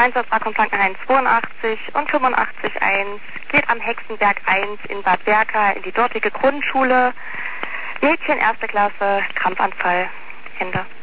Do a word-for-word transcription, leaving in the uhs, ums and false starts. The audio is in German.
Einsatzrakum Frankenhain zweiundachtzig und fünfundachtzig eins geht am Hexenberg eins in Bad Berka in die dortige Grundschule. Mädchen erste Klasse, Krampfanfall, Ende.